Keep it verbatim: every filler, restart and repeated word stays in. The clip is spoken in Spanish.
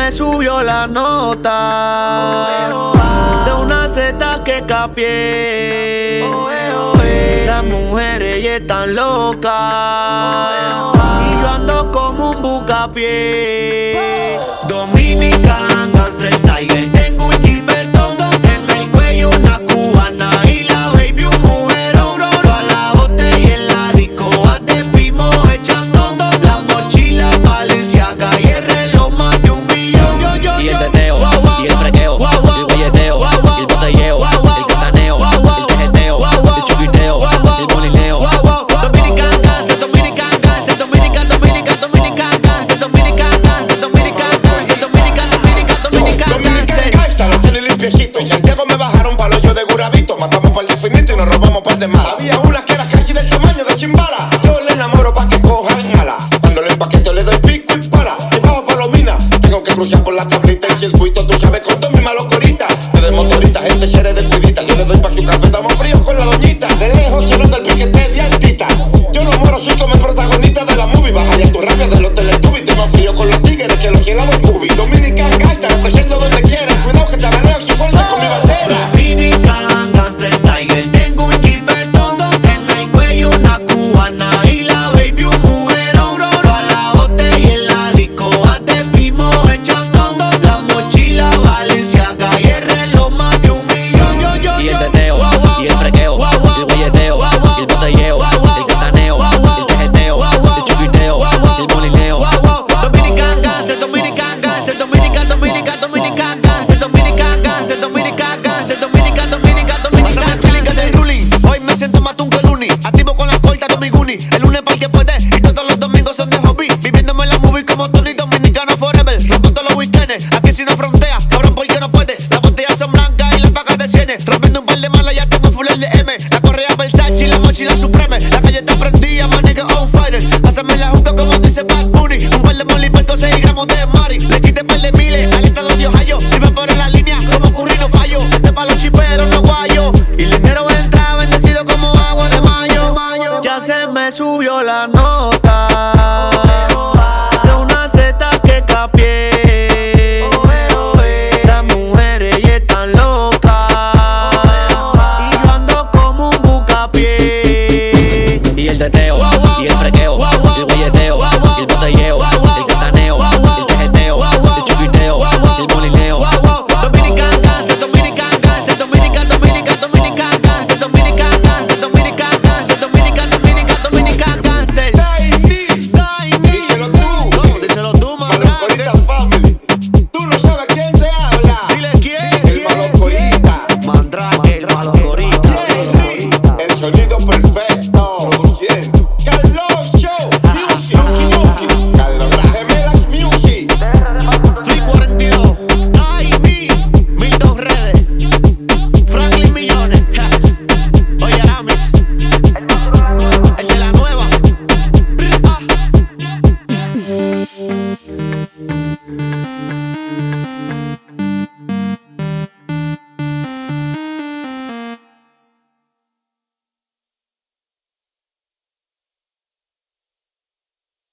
me subió la nota de una seta que capié. Las mujeres ya están locas y yo ando como un bucapié. Dominican, hasta el Tiger. Tengo un jipetón en el cuello, una cubana y la baby un mujerón. A la botella en la disco, te fuimos echando la mochila Balenciaga y el reloj más de un millón. Yo, yo, Y el yo. teteo, Wow, wow, y el frequeo, wow, wow, el belleteo, wow, wow, el botelleo, wow, wow, el cataneo, wow, wow, el tejeteo, wow, wow, el chuquiteo, wow, wow, el molineo. wow, wow. Dominican, gangster, Dominican, gangster, Dominican, Dominican, Dominican, gangster, Dominican, gangster, Dominican, gangster, Dominican, Dominican, Dominican, Dominican gangster. gangsta, lo tiene limpiecito. En Santiago me bajaron palo yo de Guravito. Matamos par de finito y nos robamos par de malas. Había una que era casi del tamaño de Chimbala. Yo le enamoro pa' que cojan mala. Cuando le empaqueto le doy pico y para. Llevaba palomina, tengo que cruzar por la tablita. El circuito, tú sabes, con todas mis malocoritas. Desde motorita, gente chere de cuidita. Yo le doy pa' su café, estamos fríos con la doñita. De lejos se nota el piquete de altita. Yo no moro, soy como el protagonista de la movie. Bajaría tu rabia de los Teletubbies. Tengo frío con los tigres que los helados cubi. Dominican gangsta, represento donde quieran. Cuidado que te amareo si fuerza con mi bandera. Dominican, gangster, Tiger. Tengo un jipetón en el cuello, una cubana y la baby un mujerón. A la botella en la disco, te fuimos echando la mochila Balenciaga y el reloj más de un millón. Yo, yo, Y el yo. teteo, Wow, wow, y el frequeo, wow, wow, el belleteo, wow, wow, el botelleo, wow, wow, el cataneo, wow, wow, el tejeteo, wow, wow, el chuquiteo, wow, wow, el molineo. wow, wow. Dominican gangster, Dominican gangster, Dominican, Dominican, Dominican gangster, Dominican gangster, Dominican gangster, Dominican, Dominican, Dominican gangster de ruling. Hoy me siento más un que el uni, activo con la corta de mi guni. El lunes para el que puede y todos los domingos son de hobby. Viviéndome en la movie como Tony Dominicano forever. Rompo todos los weekends, aquí si no frontea, cabrón porque no puede. Las botellas son blancas y las pagas de cienes. Rompiendo un par de malas ya tengo full de M. La correa Versace y la mochila Supreme. La calle está prendida, my nigga on fire. Pásame la juca como dice Bad Bunny. Un par de molly por seis gramos de mari. Le quité par de miles al estado de Ohio. Si me pone la línea como curry no fallo. Este pa' los chiperos no guayo. Y el dinero entra bendecido como agua de mayo. Ya se me subió la nota de una seta que capié. Las mujeres ya están locas y yo ando como un bucapié. Y el teteo, y el frequeo, el belleteo, el botelleo, el cataneo, el tejeteo, el chuquiteo, el molineo. Dominican gangster, Dominican gangster, Dominican, Dominican, Dominican gangster, Dominican gangster, Dominican gangster, Dominican, Dominican, Dominican gangster. Tiny, Tiny. díselo tú. ¿Cómo? Díselo tú, Malocorita mandrake. family. Tú no sabes quién te habla. Dile quién. El Malocorita. Mandrake, el malocorita. Jerry, el sonido perfecto. Produciendo. Carlos Show. Music. Yuki, Yuki. Carlos Gemelas Music. Free cuarenta y dos. Tiny. Mil dos redes. Franklin Millones. Ja.